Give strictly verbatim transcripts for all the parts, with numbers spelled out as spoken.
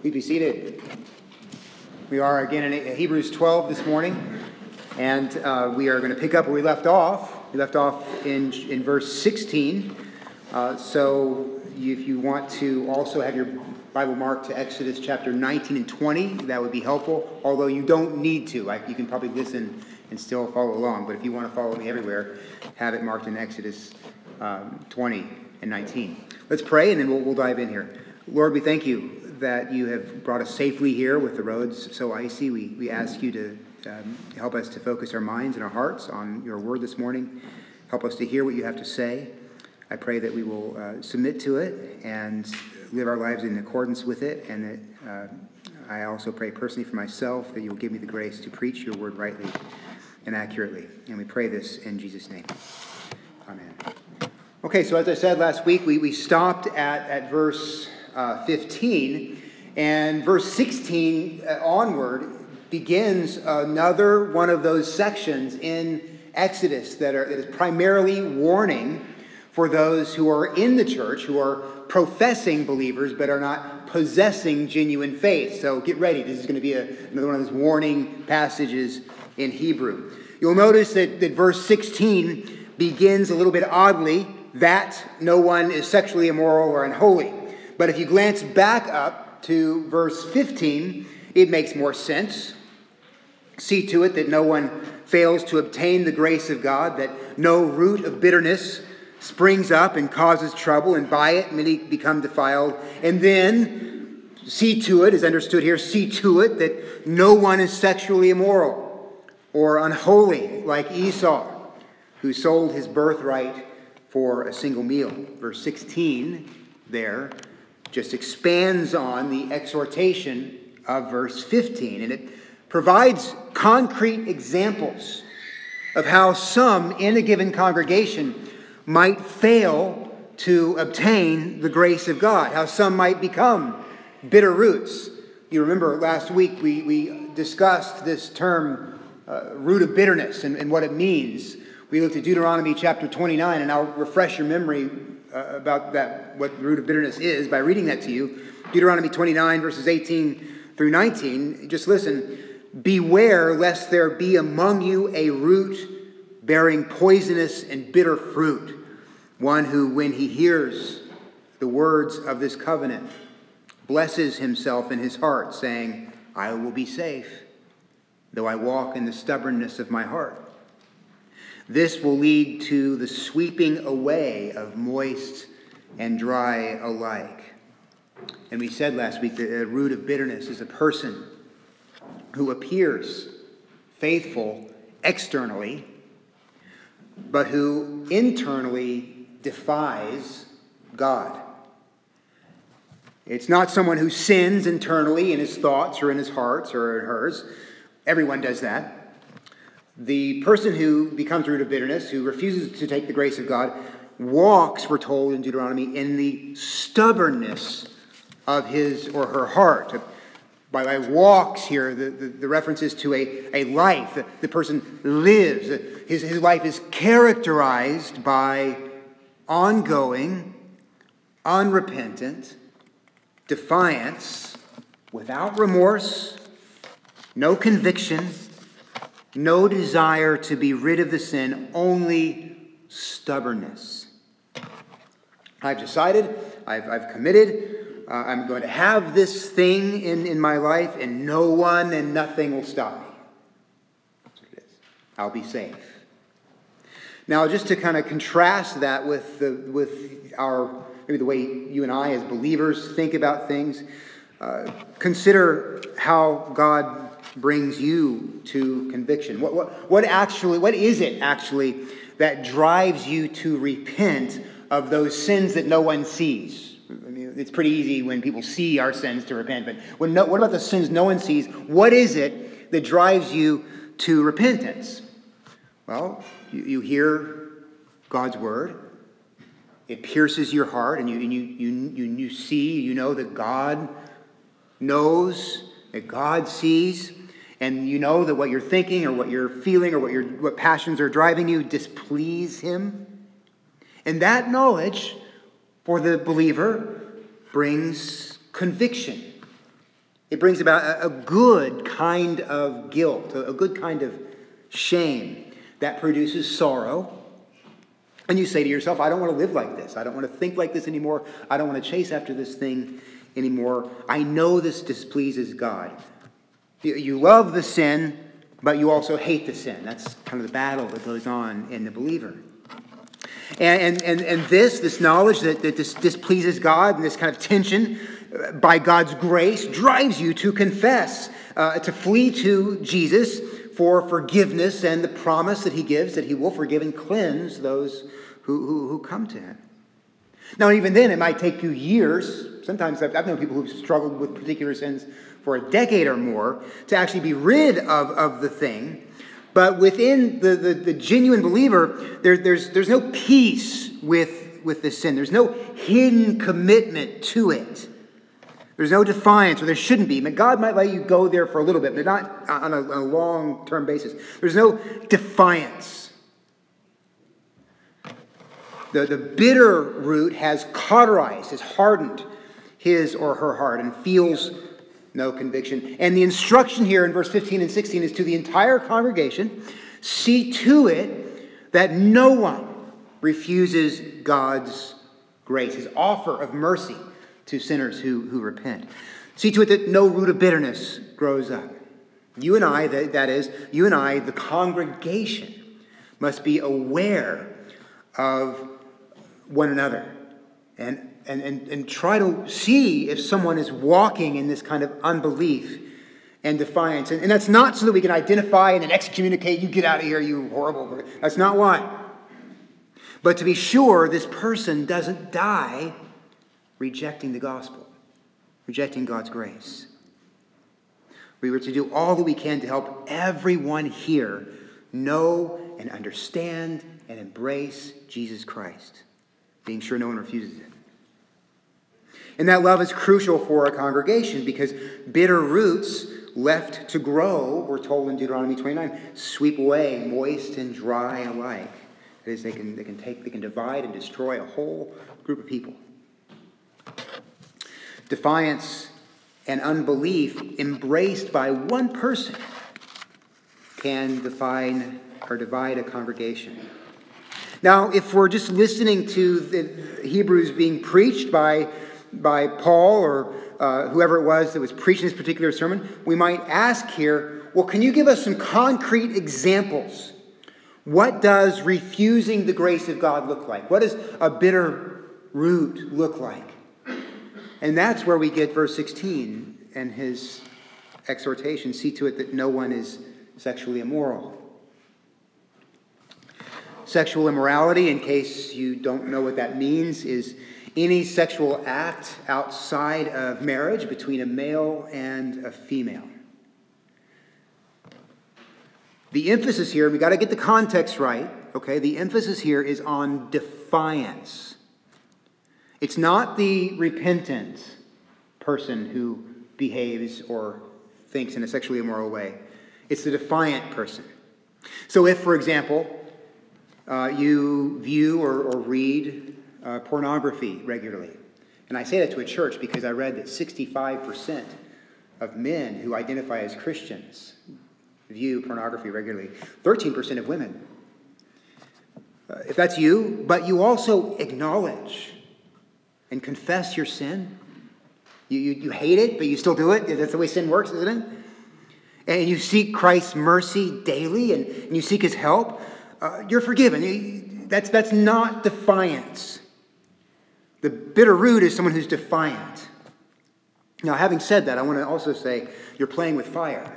Please be seated. We are again in Hebrews twelve this morning, and uh, we are going to pick up where we left off. We left off in, in verse sixteen. Uh, so if you want to also have your Bible marked to Exodus chapter nineteen and twenty, that would be helpful, although you don't need to. I, you can probably listen and still follow along, but if you want to follow me everywhere, have it marked in Exodus um, twenty and nineteen. Let's pray, and then we'll, we'll dive in here. Lord, we thank you that you have brought us safely here with the roads so icy. We, we ask you to um, help us to focus our minds and our hearts on your word this morning. Help us to hear what you have to say. I pray that we will uh, submit to it and live our lives in accordance with it. And that uh, I also pray personally for myself that you will give me the grace to preach your word rightly and accurately. And we pray this in Jesus' name. Amen. Okay, so as I said last week, we, we stopped at, at verse uh, fifteen. And verse sixteen onward begins another one of those sections in Exodus that, are, that is primarily warning for those who are in the church, who are professing believers, but are not possessing genuine faith. So get ready. This is going to be a, another one of those warning passages in Hebrew. You'll notice that, that verse sixteen begins a little bit oddly, that no one is sexually immoral or unholy. But if you glance back up to verse fifteen, it makes more sense. See to it that no one fails to obtain the grace of God, that no root of bitterness springs up and causes trouble, and by it many become defiled. And then see to it, is understood here, see to it that no one is sexually immoral or unholy like Esau, who sold his birthright for a single meal. Verse sixteen there just expands on the exhortation of verse fifteen, and it provides concrete examples of how some in a given congregation might fail to obtain the grace of God, how some might become bitter roots. You remember last week we, we discussed this term, uh, root of bitterness, and, and what it means. We looked at Deuteronomy chapter twenty-nine, and I'll refresh your memory uh, about that, what the root of bitterness is, by reading that to you. Deuteronomy twenty-nine, verses eighteen through nineteen. Just listen. Beware lest there be among you a root bearing poisonous and bitter fruit, one who, when he hears the words of this covenant, blesses himself in his heart, saying, I will be safe, though I walk in the stubbornness of my heart. This will lead to the sweeping away of moist and dry alike. And we said last week that a root of bitterness is a person who appears faithful externally, but who internally defies God. It's not someone who sins internally in his thoughts or in his hearts or in hers. Everyone does that. The person who becomes root of bitterness, who refuses to take the grace of God, walks, we're told in Deuteronomy, in the stubbornness of his or her heart. By, by walks here, the, the, the reference is to a, a life. The, the person lives. His, his life is characterized by ongoing, unrepentant defiance, without remorse, no conviction, no desire to be rid of the sin, only stubbornness. I've decided, I've, I've committed, uh, I'm going to have this thing in, in my life, and no one and nothing will stop me. That's what it is. I'll be safe. Now, just to kind of contrast that with the with our maybe the way you and I as believers think about things, uh, consider how God brings you to conviction. What, what, what actually, what is it actually that drives you to repent of those sins that no one sees? I mean, it's pretty easy when people see our sins to repent, but when no, what about the sins no one sees? What is it that drives you to repentance? Well, you, you hear God's word. It pierces your heart, and you, and you, you, you, you see, you know that God knows, that God sees, and you know that what you're thinking or what you're feeling or what your what passions are driving you displease him. And that knowledge for the believer brings conviction. It brings about a, a good kind of guilt, a, a good kind of shame that produces sorrow. And you say to yourself, I don't want to live like this. I don't want to think like this anymore. I don't want to chase after this thing anymore. I know this displeases God. You, you love the sin, but you also hate the sin. That's kind of the battle that goes on in the believer. And, and, and this, this knowledge that, that this displeases God and this kind of tension by God's grace drives you to confess, uh, to flee to Jesus for forgiveness and the promise that he gives that he will forgive and cleanse those who, who, who come to him. Now, even then, it might take you years. Sometimes I've, I've known people who've struggled with particular sins for a decade or more to actually be rid of, of the thing. But within the, the, the genuine believer, there, there's, there's no peace with, with the sin. There's no hidden commitment to it. There's no defiance, or there shouldn't be. God might let you go there for a little bit, but not on a, on a long-term basis. There's no defiance. The, the bitter root has cauterized, has hardened his or her heart and feels no conviction. And the instruction here in verse fifteen and sixteen is to the entire congregation, see to it that no one refuses God's grace, his offer of mercy to sinners who, who repent. See to it that no root of bitterness grows up. You and I, that, that is, you and I, the congregation, must be aware of one another and, and, and, and try to see if someone is walking in this kind of unbelief and defiance. And, and that's not so that we can identify and then excommunicate, you get out of here, you horrible. That's not why. But to be sure this person doesn't die rejecting the gospel, rejecting God's grace. We were to do all that we can to help everyone here know and understand and embrace Jesus Christ, being sure no one refuses it. And that love is crucial for a congregation because bitter roots left to grow, we're told in Deuteronomy twenty-nine, sweep away moist and dry alike. That is, they can, they can take, they can divide and destroy a whole group of people. Defiance and unbelief embraced by one person can define or divide a congregation. Now, if we're just listening to the Hebrews being preached by, by Paul or uh, whoever it was that was preaching this particular sermon, we might ask here, well, can you give us some concrete examples? What does refusing the grace of God look like? What does a bitter root look like? And that's where we get verse sixteen and his exhortation, see to it that no one is sexually immoral. Sexual immorality, in case you don't know what that means, is any sexual act outside of marriage between a male and a female. The emphasis here, we got to get the context right, okay? The emphasis here is on defiance. It's not the repentant person who behaves or thinks in a sexually immoral way. It's the defiant person. So if, for example, uh, you view or, or read uh, pornography regularly, and I say that to a church because I read that sixty-five percent of men who identify as Christians view pornography regularly, thirteen percent of women. Uh, if that's you, but you also acknowledge and confess your sin. You, you, you hate it, but you still do it. That's the way sin works, isn't it? And you seek Christ's mercy daily, and, and you seek his help. Uh, you're forgiven. You, that's, that's not defiance. The bitter root is someone who's defiant. Now, having said that, I want to also say you're playing with fire.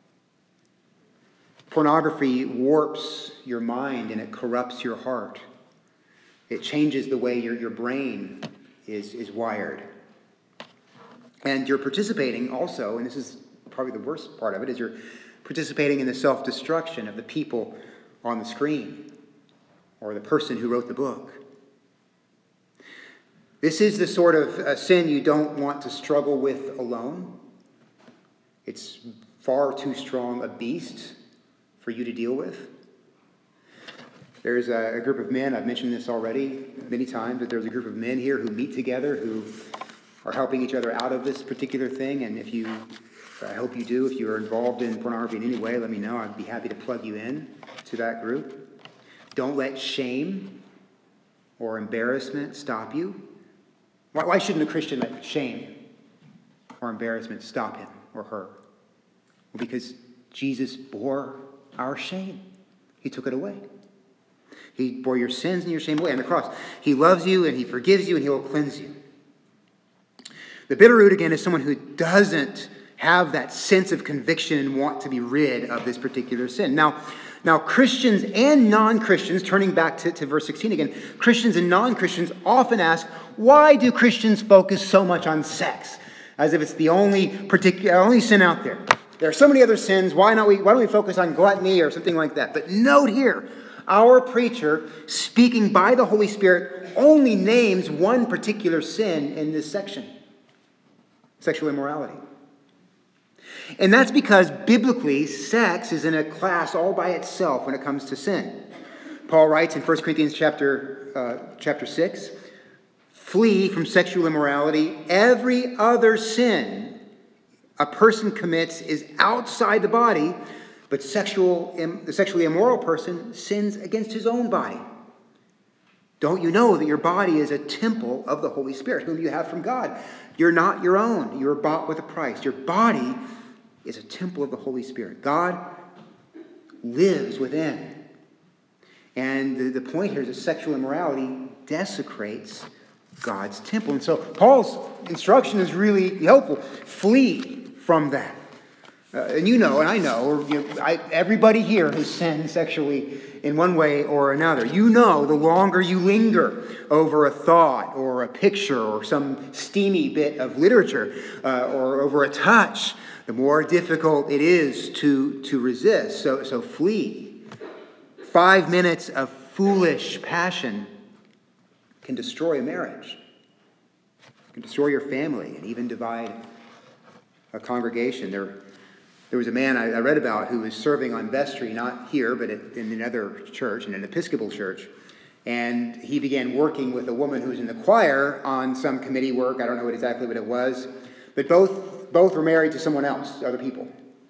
Pornography warps your mind and it corrupts your heart. It changes the way your, your brain is, is wired. And you're participating also, and this is probably the worst part of it, is you're participating in the self-destruction of the people on the screen or the person who wrote the book. This is the sort of uh, sin you don't want to struggle with alone. It's far too strong a beast for you to deal with. There's a, a group of men, I've mentioned this already many times, but there's a group of men here who meet together who are helping each other out of this particular thing. And if you, I hope you do, if you are involved in pornography in any way, let me know. I'd be happy to plug you in to that group. Don't let shame or embarrassment stop you. Why, why shouldn't a Christian let shame or embarrassment stop him or her? Well, because Jesus bore our shame. He took it away. He bore your sins and your shame away on the cross. He loves you and he forgives you and he will cleanse you. The bitter root, again, is someone who doesn't have that sense of conviction and want to be rid of this particular sin. Now, now Christians and non-Christians, turning back to, to verse sixteen again, Christians and non-Christians often ask, why do Christians focus so much on sex? As if it's the only particular, only sin out there. There are so many other sins. Why not we? Why don't we focus on gluttony or something like that? But note here, our preacher, speaking by the Holy Spirit, only names one particular sin in this section: sexual immorality. And that's because biblically, sex is in a class all by itself when it comes to sin. Paul writes in First Corinthians chapter uh, chapter six, "Flee from sexual immorality. Every other sin a person commits is outside the body, but sexual, the sexually immoral person sins against his own body. Don't you know that your body is a temple of the Holy Spirit, whom you have from God? You're not your own. You were bought with a price. Your body is a temple of the Holy Spirit. God lives within." And the, the point here is that sexual immorality desecrates God's temple. And so Paul's instruction is really helpful. Flee from that. Uh, and you know, and I know, or, you know I, everybody here has sinned sexually in one way or another. You know, the longer you linger over a thought or a picture or some steamy bit of literature uh, or over a touch, the more difficult it is to, to resist. So, so flee. Five minutes of foolish passion can destroy a marriage, can destroy your family, and even divide a congregation. There, there was a man I, I read about who was serving on vestry, not here, but at, in another church, in an Episcopal church. And he began working with a woman who was in the choir on some committee work. I don't know what exactly what it was. But both, both were married to someone else, other people.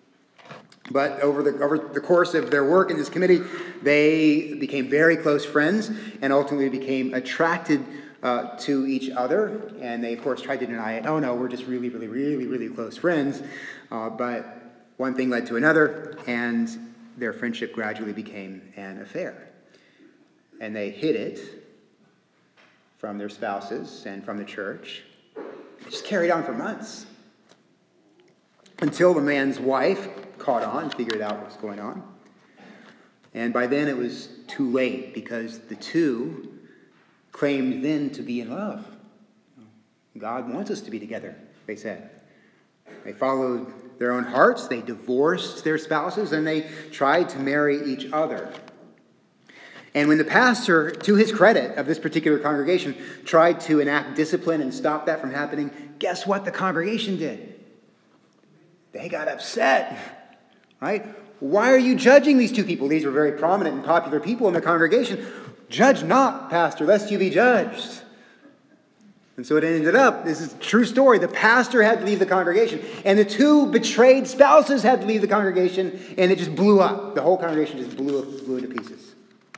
But over the, over the course of their work in this committee, they became very close friends and ultimately became attracted Uh, to each other, and they of course tried to deny it. Oh no, we're just really, really, really, really close friends. Uh, but one thing led to another, and their friendship gradually became an affair. And they hid it from their spouses and from the church. It just carried on for months until the man's wife caught on, figured out what was going on. And by then it was too late, because the two claimed then to be in love. God wants us to be together, they said. They followed their own hearts, they divorced their spouses, and they tried to marry each other. And when the pastor, to his credit, of this particular congregation, tried to enact discipline and stop that from happening, guess what the congregation did? They got upset, right? Why are you judging these two people? These were very prominent and popular people in the congregation. Judge not, pastor, lest you be judged. And so it ended up, this is a true story, the pastor had to leave the congregation, and the two betrayed spouses had to leave the congregation, and it just blew up. The whole congregation just blew, blew into pieces.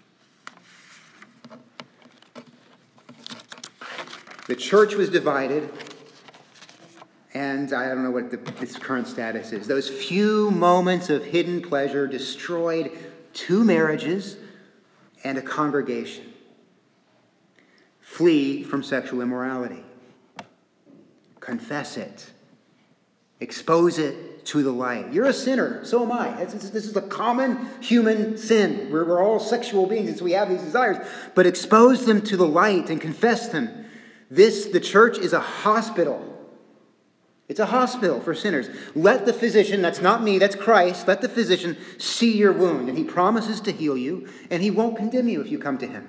The church was divided, and I don't know what the, its current status is. Those few moments of hidden pleasure destroyed two marriages and a congregation. Flee from sexual immorality. Confess it. Expose it to the light. You're a sinner. So am I. This is a common human sin. We're, we're all sexual beings, and so we have these desires. But expose them to the light and confess them. This, the church, is a hospital. It's a hospital for sinners. Let the physician, that's not me, that's Christ, let the physician see your wound. And he promises to heal you, and he won't condemn you if you come to him.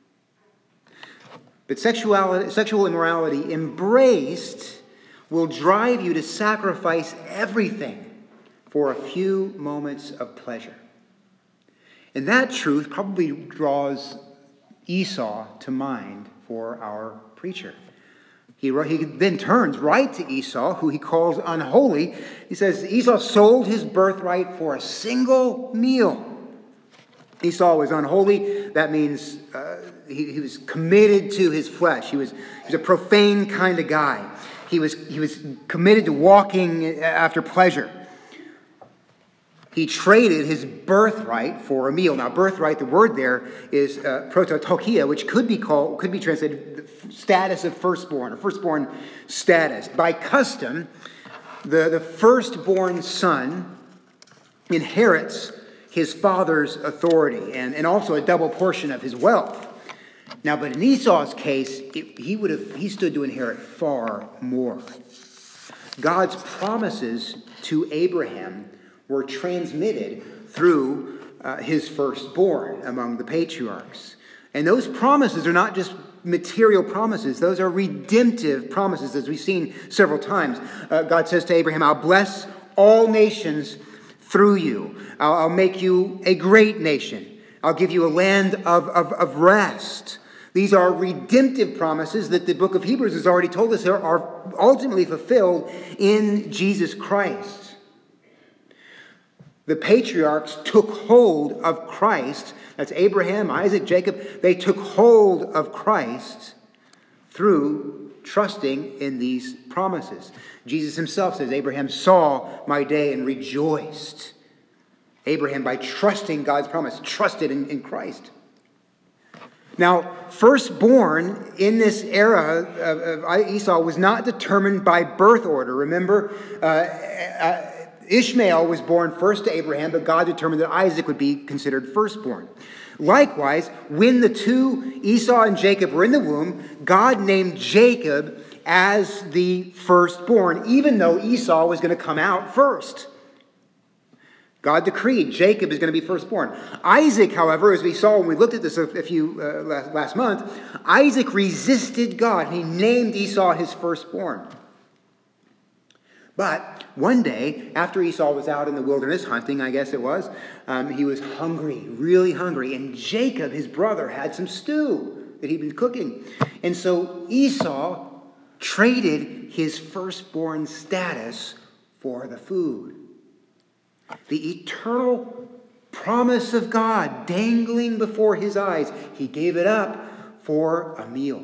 But sexuality, sexual immorality embraced will drive you to sacrifice everything for a few moments of pleasure. And that truth probably draws Esau to mind for our preacher. He, he then turns right to Esau, who he calls unholy. He says Esau sold his birthright for a single meal. Esau was unholy. That means uh, he, he was committed to his flesh. He was, he was a profane kind of guy. He was, he was committed to walking after pleasure. He traded his birthright for a meal. Now, birthright, the word there is uh, prototokia, which could be called, could be translated the status of firstborn, or firstborn status. By custom, the, the firstborn son inherits his father's authority and, and also a double portion of his wealth. Now, but in Esau's case, it, he would have he stood to inherit far more. God's promises to Abraham were transmitted through uh, his firstborn among the patriarchs. And those promises are not just material promises. Those are redemptive promises, as we've seen several times. Uh, God says to Abraham, I'll bless all nations through you. I'll, I'll make you a great nation. I'll give you a land of, of, of rest. These are redemptive promises that the book of Hebrews has already told us are, are ultimately fulfilled in Jesus Christ. The patriarchs took hold of Christ. That's Abraham, Isaac, Jacob. They took hold of Christ through trusting in these promises. Jesus himself says, Abraham saw my day and rejoiced. Abraham, by trusting God's promise, trusted in, in Christ. Now, firstborn in this era of, of Esau was not determined by birth order. Remember, uh, uh, Ishmael was born first to Abraham, but God determined that Isaac would be considered firstborn. Likewise, when the two, Esau and Jacob, were in the womb, God named Jacob as the firstborn, even though Esau was going to come out first. God decreed Jacob is going to be firstborn. Isaac, however, as we saw when we looked at this a few uh, last, last month, Isaac resisted God. He named Esau his firstborn. But one day, after Esau was out in the wilderness hunting, I guess it was, um, he was hungry, really hungry. And Jacob, his brother, had some stew that he'd been cooking. And so Esau traded his firstborn status for the food. The eternal promise of God dangling before his eyes, he gave it up for a meal.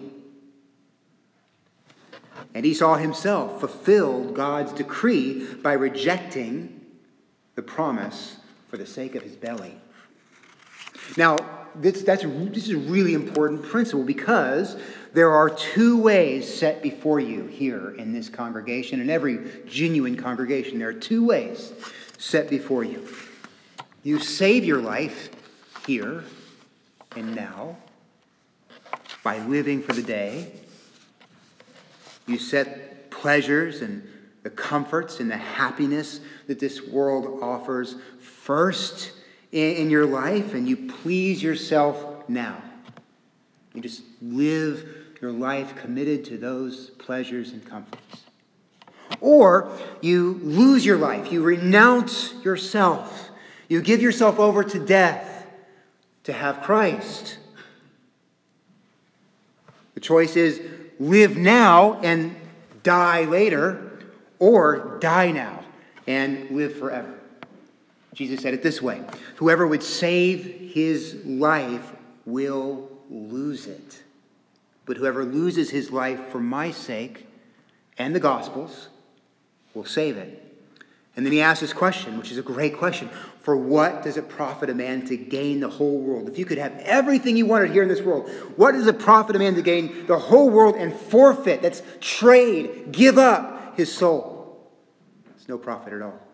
And Esau himself fulfilled God's decree by rejecting the promise for the sake of his belly. Now, this, that's, this is a really important principle because there are two ways set before you here in this congregation, in every genuine congregation. There are two ways set before you. You save your life here and now by living for the day. You set pleasures and the comforts and the happiness that this world offers first in, in your life, and you please yourself now. You just live your life committed to those pleasures and comforts. Or you lose your life. You renounce yourself. You give yourself over to death to have Christ. The choice is live now and die later, or die now and live forever. Jesus said it this way: whoever would save his life will lose it. But whoever loses his life for my sake and the gospel's will save it. And then he asks this question, which is a great question. For what does it profit a man to gain the whole world? If you could have everything you wanted here in this world, what does it profit a man to gain the whole world and forfeit, that's trade, give up his soul? It's no profit at all.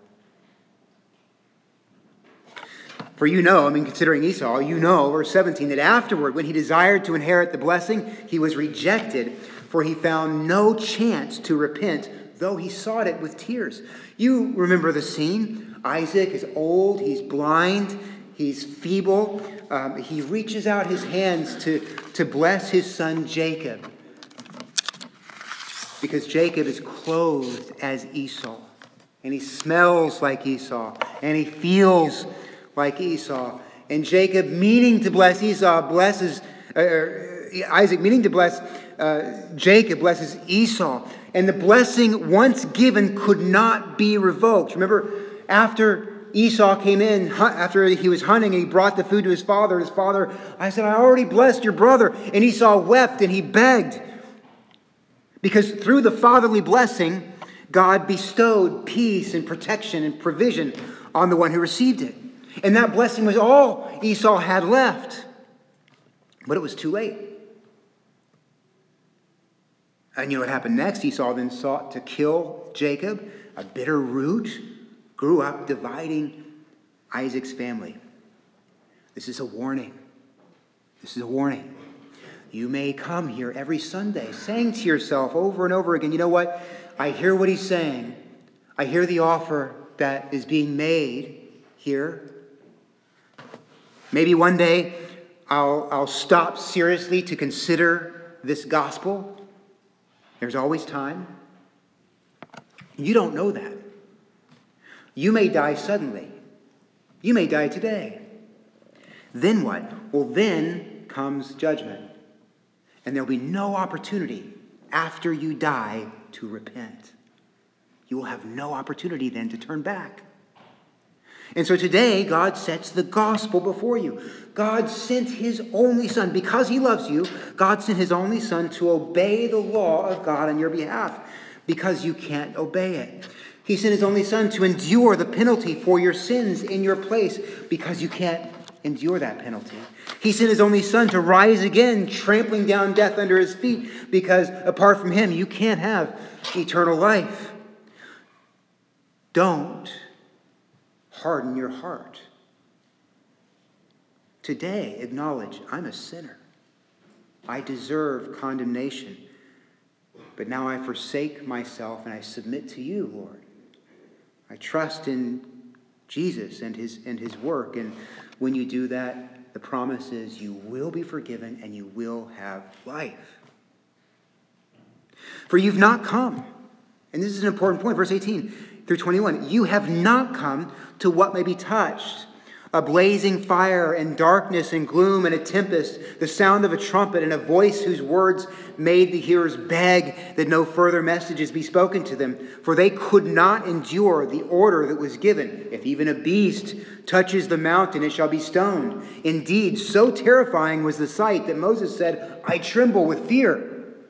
For you know, I mean, considering Esau, you know, verse seventeen, that afterward, when he desired to inherit the blessing, he was rejected, for he found no chance to repent, though he sought it with tears. You remember the scene. Isaac is old, he's blind, he's feeble. Um, he reaches out his hands to, to bless his son Jacob, because Jacob is clothed as Esau, and he smells like Esau, and he feels like Esau. And Jacob, meaning to bless Esau, blesses, uh, Isaac, meaning to bless uh, Jacob blesses Esau. And the blessing once given could not be revoked. Remember, after Esau came in, after he was hunting and he brought the food to his father, his father, I said, I already blessed your brother. And Esau wept and he begged. Because through the fatherly blessing, God bestowed peace and protection and provision on the one who received it. And that blessing was all Esau had left. But it was too late. And you know what happened next? Esau then sought to kill Jacob. A bitter root grew up, dividing Isaac's family. This is a warning. This is a warning. You may come here every Sunday saying to yourself over and over again, you know what? I hear what he's saying. I hear the offer that is being made here. Maybe one day I'll, I'll stop seriously to consider this gospel. There's always time. You don't know that. You may die suddenly. You may die today. Then what? Well, then comes judgment. And there'll be no opportunity after you die to repent. You will have no opportunity then to turn back. And so today, God sets the gospel before you. God sent his only son. Because he loves you, God sent his only son to obey the law of God on your behalf. Because you can't obey it. He sent his only son to endure the penalty for your sins in your place. Because you can't endure that penalty. He sent his only son to rise again, trampling down death under his feet. Because apart from him, you can't have eternal life. Don't harden your heart. Today, acknowledge, I'm a sinner. I deserve condemnation. But now I forsake myself and I submit to you, Lord. I trust in Jesus and his, and his work. And when you do that, the promise is you will be forgiven and you will have life. For you've not come. And this is an important point, verse eighteen through twenty-one. You have not come to what may be touched. A blazing fire and darkness and gloom and a tempest, the sound of a trumpet and a voice whose words made the hearers beg that no further messages be spoken to them. For they could not endure the order that was given. If even a beast touches the mountain, it shall be stoned. Indeed, so terrifying was the sight that Moses said, I tremble with fear.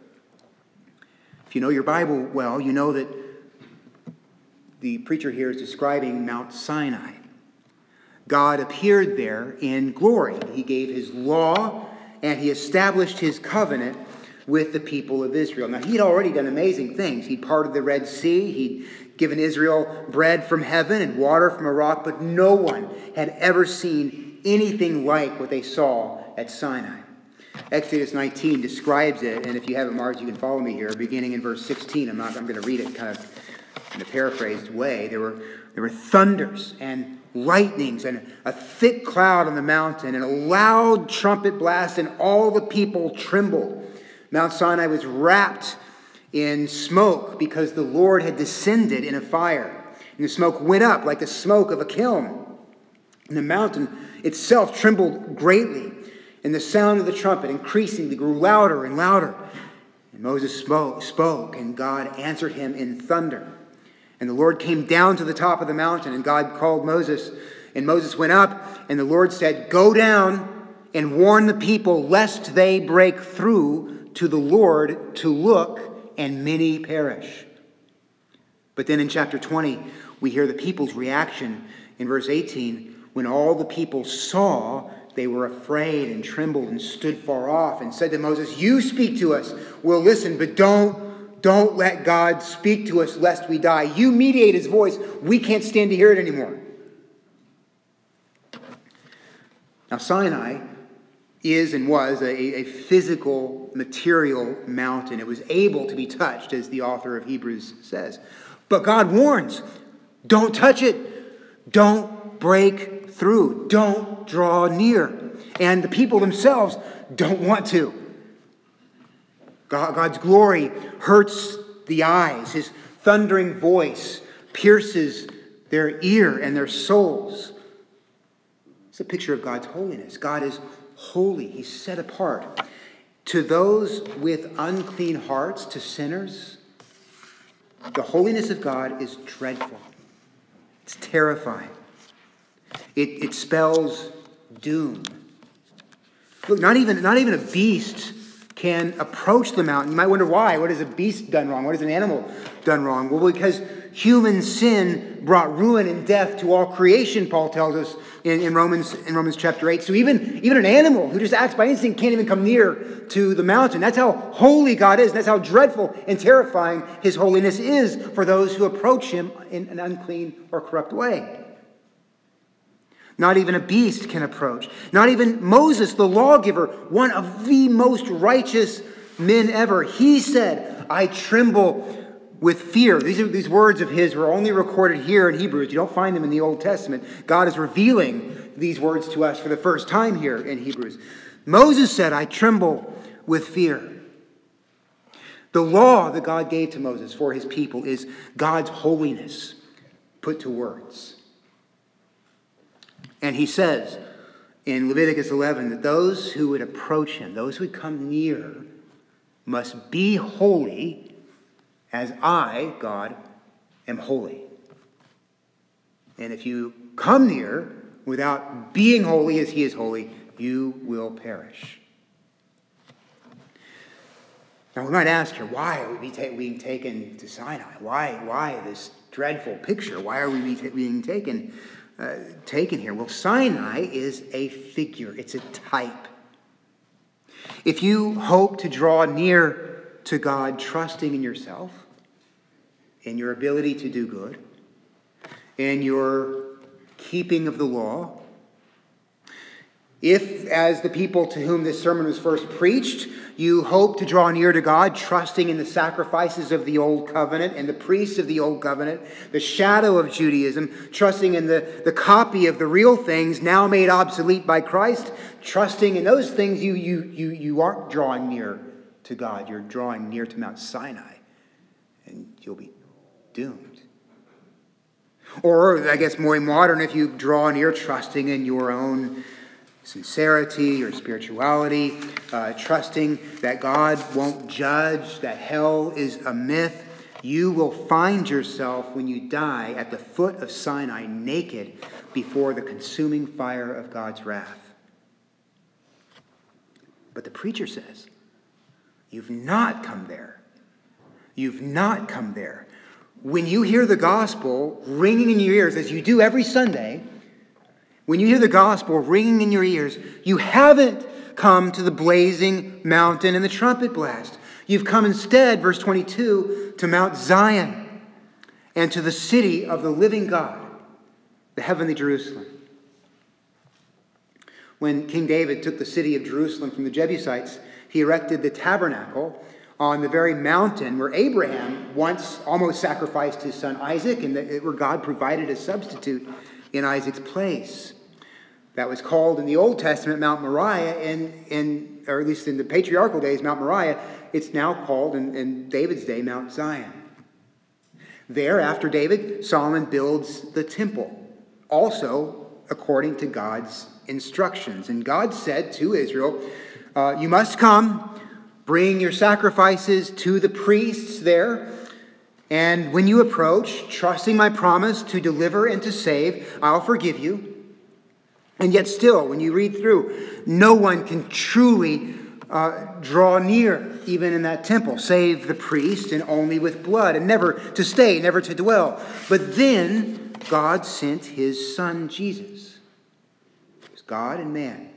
If you know your Bible well, you know that the preacher here is describing Mount Sinai. God appeared there in glory. He gave his law and he established his covenant with the people of Israel. Now, he'd already done amazing things. He'd parted the Red Sea. He'd given Israel bread from heaven and water from a rock, but no one had ever seen anything like what they saw at Sinai. Exodus nineteen describes it, and if you have it marked, you can follow me here, beginning in verse sixteen. I'm not. I'm going to read it kind of in a paraphrased way. There were there were thunders and lightnings and a thick cloud on the mountain and a loud trumpet blast, and all the people trembled. Mount Sinai was wrapped in smoke because the Lord had descended in a fire. And the smoke went up like the smoke of a kiln. And the mountain itself trembled greatly. And the sound of the trumpet increasingly grew louder and louder. And Moses spoke, spoke, and God answered him in thunder. And the Lord came down to the top of the mountain, and God called Moses. And Moses went up, and the Lord said, go down and warn the people, lest they break through to the Lord to look, and many perish. But then in chapter twenty, we hear the people's reaction in verse eighteen. When all the people saw, they were afraid and trembled and stood far off and said to Moses, you speak to us, we'll listen, but don't, don't let God speak to us lest we die. You mediate his voice. We can't stand to hear it anymore. Now, Sinai is and was a, a physical, material mountain. It was able to be touched, as the author of Hebrews says. But God warns, don't touch it. Don't break through. Don't draw near. And the people themselves don't want to. God, God's glory hurts the eyes. His thundering voice pierces their ear and their souls. It's a picture of God's holiness. God is holy. He's set apart. To those with unclean hearts, to sinners, the holiness of God is dreadful. It's terrifying. It, it spells doom. Look, not even, not even a beast can approach the mountain. You might wonder why. What has a beast done wrong? What has an animal done wrong? Well, because human sin brought ruin and death to all creation, Paul tells us in, in Romans in Romans chapter eight. So even, even an animal who just acts by instinct can't even come near to the mountain. That's how holy God is. And that's how dreadful and terrifying his holiness is for those who approach him in an unclean or corrupt way. Not even a beast can approach. Not even Moses, the lawgiver, one of the most righteous men ever. He said, I tremble with fear. These, are, these words of his were only recorded here in Hebrews. You don't find them in the Old Testament. God is revealing these words to us for the first time here in Hebrews. Moses said, I tremble with fear. The law that God gave to Moses for his people is God's holiness put to words. And he says in Leviticus eleven that those who would approach him, those who would come near, must be holy as I, God, am holy. And if you come near without being holy as he is holy, you will perish. Now we might ask here, why are we being taken to Sinai? Why, why this dreadful picture? Why are we being taken Uh, taken here? Well, Sinai is a figure. It's a type. If you hope to draw near to God trusting in yourself, in your ability to do good, in your keeping of the law, if, as the people to whom this sermon was first preached, you hope to draw near to God, trusting in the sacrifices of the Old Covenant and the priests of the Old Covenant, the shadow of Judaism, trusting in the, the copy of the real things now made obsolete by Christ, trusting in those things, you, you, you, you aren't drawing near to God. You're drawing near to Mount Sinai, and you'll be doomed. Or, I guess more modern, if you draw near trusting in your own sincerity or spirituality, uh, trusting that God won't judge, that hell is a myth, you will find yourself when you die at the foot of Sinai naked before the consuming fire of God's wrath. But the preacher says, you've not come there. You've not come there. When you hear the gospel ringing in your ears, as you do every Sunday, when you hear the gospel ringing in your ears, you haven't come to the blazing mountain and the trumpet blast. You've come instead, verse twenty-two, to Mount Zion and to the city of the living God, the heavenly Jerusalem. When King David took the city of Jerusalem from the Jebusites, he erected the tabernacle on the very mountain where Abraham once almost sacrificed his son Isaac, and where God provided a substitute in Isaac's place. That was called in the Old Testament Mount Moriah, and in, or at least in the patriarchal days, Mount Moriah. It's now called in, in David's day Mount Zion. There, after David, Solomon builds the temple, also according to God's instructions. And God said to Israel, uh, you must come, bring your sacrifices to the priests there, and when you approach, trusting my promise to deliver and to save, I'll forgive you. And yet still, when you read through, no one can truly uh, draw near, even in that temple, save the priest, and only with blood, and never to stay, never to dwell. But then God sent his son Jesus. It was God and man.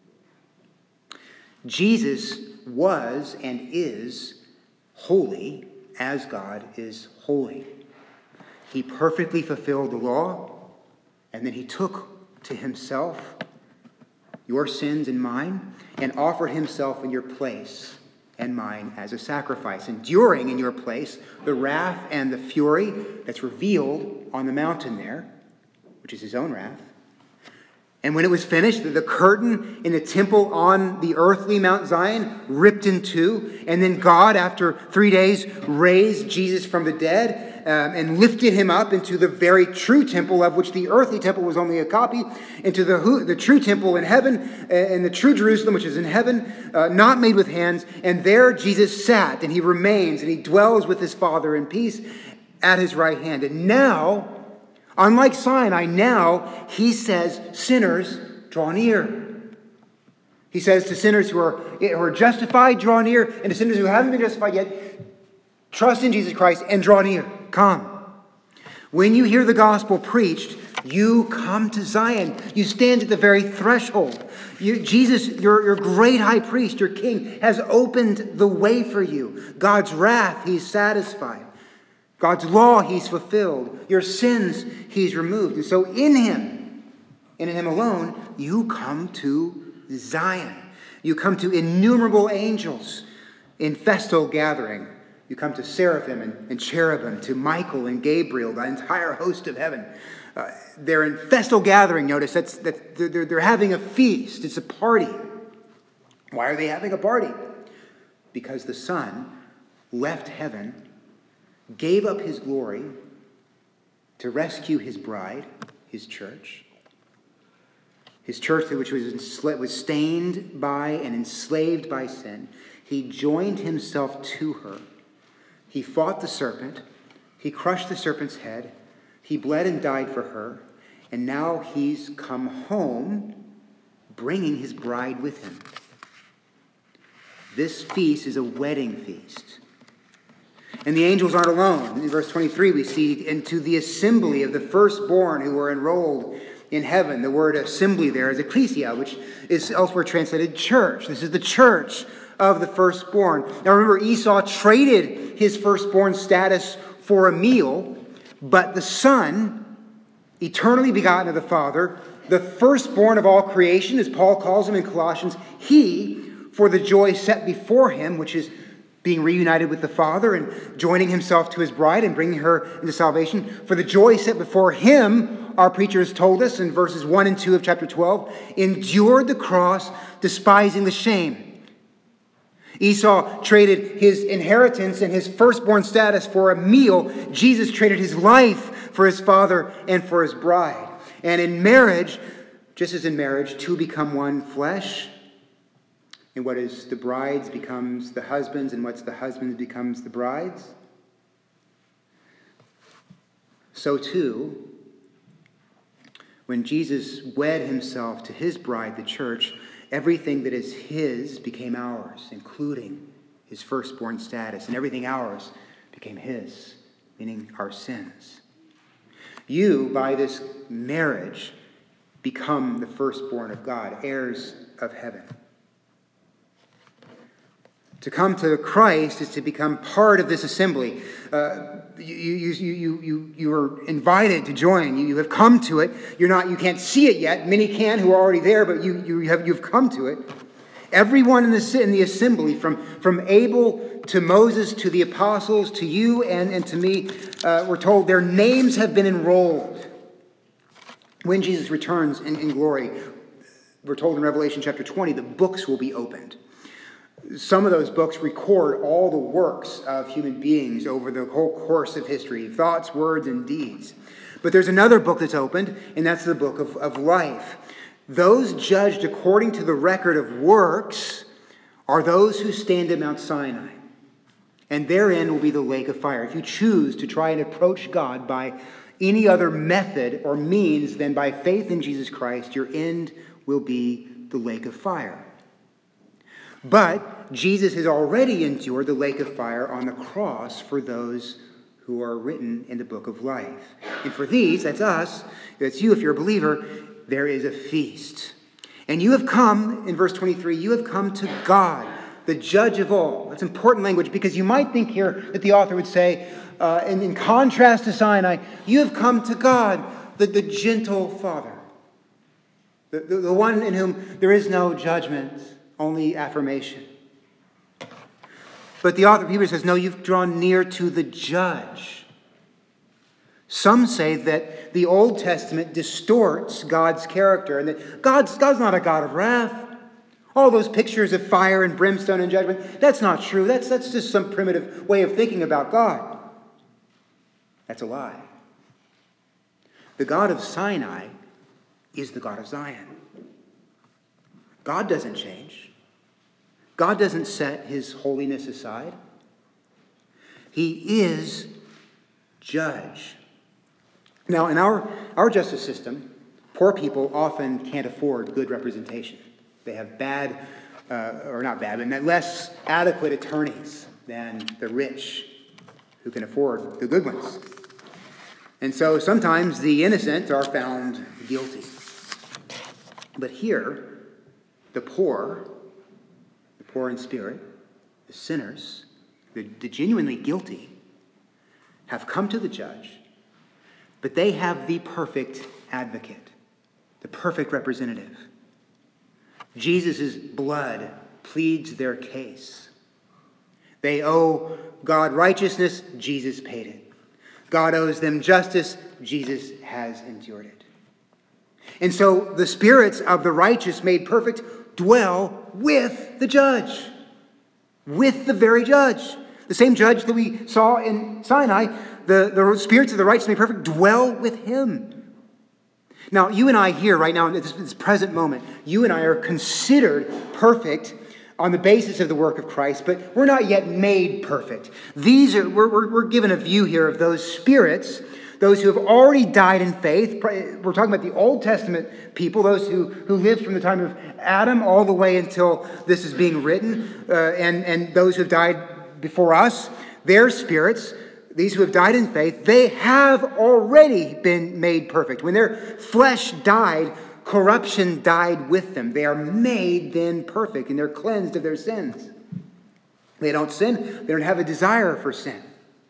Jesus was and is holy as God is holy. He perfectly fulfilled the law, and then he took to himself your sins and mine, and offered himself in your place and mine as a sacrifice, enduring in your place the wrath and the fury that's revealed on the mountain there, which is his own wrath. And when it was finished, the curtain in the temple on the earthly Mount Zion ripped in two, and then God, after three days, raised Jesus from the dead. um, and lifted him up into the very true temple, of which the earthly temple was only a copy, into the, the true temple in heaven, and the true Jerusalem, which is in heaven, uh, not made with hands. And there Jesus sat, and he remains, and he dwells with his Father in peace at his right hand. And now, unlike Sinai, now he says, sinners, draw near. He says to sinners who are, who are justified, draw near, and to sinners who haven't been justified yet, trust in Jesus Christ and draw near. Come. When you hear the gospel preached, you come to Zion. You stand at the very threshold. You, Jesus, your, your great high priest, your king, has opened the way for you. God's wrath, he's satisfied. God's law, he's fulfilled. Your sins, he's removed. And so in him, and in him alone, you come to Zion. You come to innumerable angels in festal gathering. You come to seraphim and, and cherubim, to Michael and Gabriel, the entire host of heaven. Uh, they're in festal gathering. Notice that's, that they're, they're having a feast. It's a party. Why are they having a party? Because the Son left heaven, gave up his glory to rescue his bride, his church. His church, which was, ensla- was stained by and enslaved by sin. He joined himself to her. He fought the serpent. He crushed the serpent's head. He bled and died for her. And now he's come home, bringing his bride with him. This feast is a wedding feast. And the angels aren't alone. In verse twenty-three, we see into the assembly of the firstborn who were enrolled in heaven. The word assembly there is ecclesia, which is elsewhere translated church. This is the church of the firstborn. Now remember, Esau traded his firstborn status for a meal, but the Son, eternally begotten of the Father, the firstborn of all creation, as Paul calls him in Colossians, he, for the joy set before him, which is being reunited with the Father and joining himself to his bride and bringing her into salvation, for the joy set before him, our preacher has told us in verses one and two of chapter twelve, endured the cross, despising the shame. Esau traded his inheritance and his firstborn status for a meal. Jesus traded his life for his Father and for his bride. And in marriage, just as in marriage, two become one flesh. And what is the bride's becomes the husband's, and what's the husband's becomes the bride's. So too, when Jesus wed himself to his bride, the church, everything that is his became ours, including his firstborn status. And everything ours became his, meaning our sins. You, by this marriage, become the firstborn of God, heirs of heaven. To come to Christ is to become part of this assembly. Uh, you, you, you, you, you are invited to join. You, you have come to it. You're not, you can't see it yet. Many can who are already there, but you, you have, you've come to it. Everyone in the, in the assembly, from, from Abel to Moses to the apostles to you and, and to me, uh, we're told their names have been enrolled. When Jesus returns in, in glory, we're told in Revelation chapter twenty, the books will be opened. Some of those books record all the works of human beings over the whole course of history, thoughts, words, and deeds. But there's another book that's opened, and that's the book of, of life. Those judged according to the record of works are those who stand at Mount Sinai. And therein will be the lake of fire. If you choose to try and approach God by any other method or means than by faith in Jesus Christ, your end will be the lake of fire. But Jesus has already endured the lake of fire on the cross for those who are written in the book of life. And for these, that's us, that's you if you're a believer, there is a feast. And you have come, in verse twenty-three, you have come to God, the judge of all. That's important language because you might think here that the author would say, uh, and in contrast to Sinai, you have come to God, the, the gentle Father, the, the, the one in whom there is no judgment, only affirmation. But the author of Hebrews says, no, you've drawn near to the judge. Some say that the Old Testament distorts God's character and that God's, God's not a God of wrath. All those pictures of fire and brimstone and judgment, that's not true. That's, that's just some primitive way of thinking about God. That's a lie. The God of Sinai is the God of Zion. God doesn't change. God doesn't set his holiness aside. He is judge. Now, in our, our justice system, poor people often can't afford good representation. They have bad, uh, or not bad, but less adequate attorneys than the rich who can afford the good ones. And so sometimes the innocent are found guilty. But here, the poor, the poor in spirit, the sinners, the, the genuinely guilty, have come to the judge, but they have the perfect advocate, the perfect representative. Jesus' blood pleads their case. They owe God righteousness, Jesus paid it. God owes them justice, Jesus has endured it. And so the spirits of the righteous made perfect dwell with the judge, with the very judge. The same judge that we saw in Sinai, the, the spirits of the righteous made perfect dwell with him. Now, you and I here right now, in this, this present moment, you and I are considered perfect on the basis of the work of Christ, but we're not yet made perfect. These are, we're, we're, we're given a view here of those spirits, those who have already died in faith. We're talking about the Old Testament people, those who, who lived from the time of Adam all the way until this is being written, uh, and, and those who have died before us, their spirits, these who have died in faith, they have already been made perfect. When their flesh died, corruption died with them. They are made then perfect, and they're cleansed of their sins. They don't sin. They don't have a desire for sin.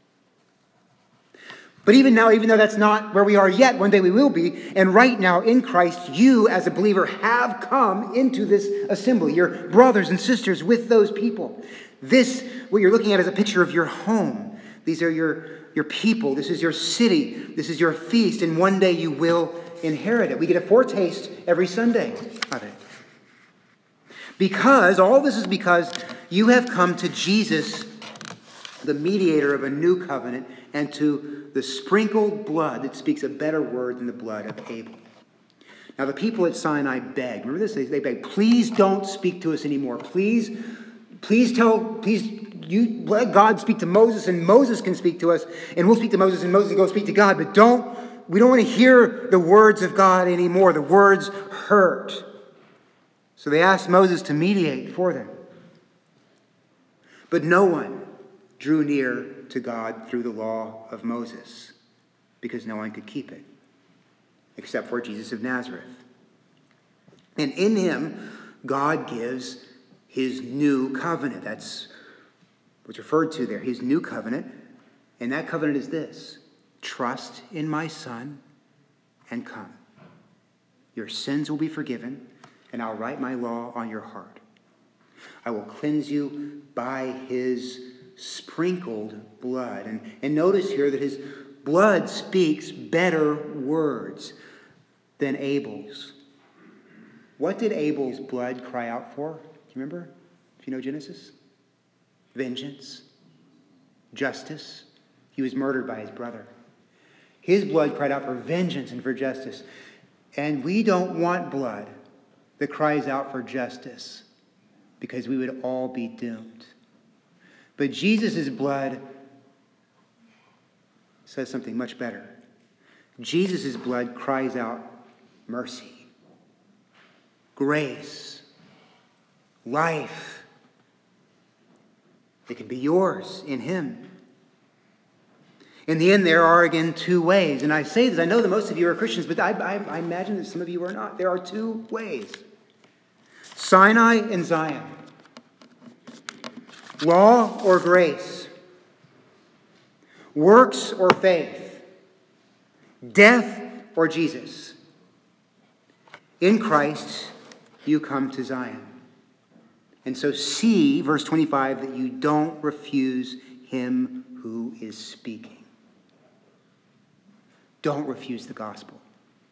But even now, even though that's not where we are yet, one day we will be. And right now in Christ, you as a believer have come into this assembly. Your brothers and sisters with those people. This, what you're looking at, is a picture of your home. These are your, your people. This is your city. This is your feast. And one day you will inherit it. We get a foretaste every Sunday of it. Because, all this is because you have come to Jesus, the mediator of a new covenant, and to the sprinkled blood that speaks a better word than the blood of Abel. Now the people at Sinai begged. Remember this? They, they begged, please don't speak to us anymore. Please, please tell, please, you let God speak to Moses, and Moses can speak to us, and we'll speak to Moses, and Moses can go speak to God. But don't, we don't want to hear the words of God anymore. The words hurt. So they asked Moses to mediate for them. But no one drew near to God through the law of Moses, because no one could keep it, except for Jesus of Nazareth. And in him, God gives his new covenant. That's what's referred to there, his new covenant. And that covenant is this: trust in my Son and come. Your sins will be forgiven, and I'll write my law on your heart. I will cleanse you by his sprinkled blood. And, and notice here that his blood speaks better words than Abel's. What did Abel's blood cry out for? Do you remember? If you know Genesis? Vengeance. Justice. He was murdered by his brother. His blood cried out for vengeance and for justice. And we don't want blood that cries out for justice, because we would all be doomed. But Jesus' blood says something much better. Jesus' blood cries out mercy, grace, life. It can be yours in him. In the end, there are again two ways. And I say this, I know that most of you are Christians, but I, I, I imagine that some of you are not. There are two ways: Sinai and Zion. Law or grace. Works or faith. Death or Jesus. In Christ, you come to Zion. And so see, verse twenty-five, that you don't refuse him who is speaking. Don't refuse the gospel.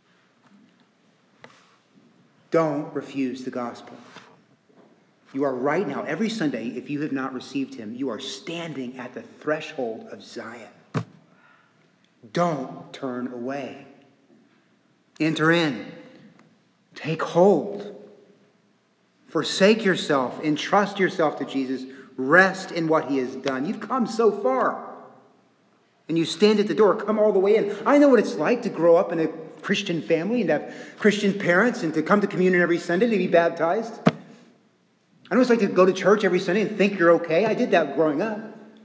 Don't refuse the gospel. You are right now, every Sunday, if you have not received him, you are standing at the threshold of Zion. Don't turn away. Enter in. Take hold. Forsake yourself. Entrust yourself to Jesus. Rest in what he has done. You've come so far. And you stand at the door. Come all the way in. I know what it's like to grow up in a Christian family and to have Christian parents and to come to communion every Sunday, to be baptized. I know what it's like to go to church every Sunday and think you're okay. I did that growing up.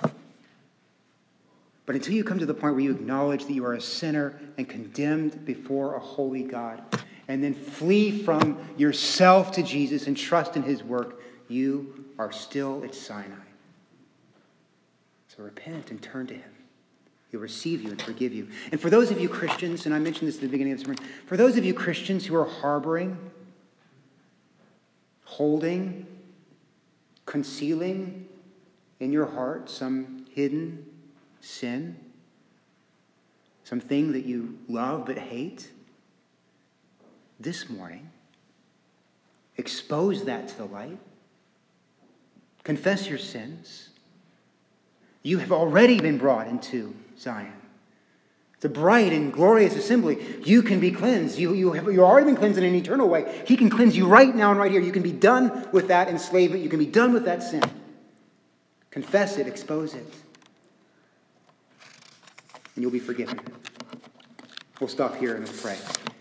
But until you come to the point where you acknowledge that you are a sinner and condemned before a holy God, and then flee from yourself to Jesus and trust in his work, you are still at Sinai. So repent and turn to him. He'll receive you and forgive you. And for those of you Christians, and I mentioned this at the beginning of this sermon, for those of you Christians who are harboring, holding, concealing in your heart some hidden sin, something that you love but hate, this morning, expose that to the light. Confess your sins. You have already been brought into Zion. It's a bright and glorious assembly. You can be cleansed. You, you have you've already been cleansed in an eternal way. He can cleanse you right now and right here. You can be done with that enslavement. You can be done with that sin. Confess it. Expose it. And you'll be forgiven. We'll stop here and let's pray.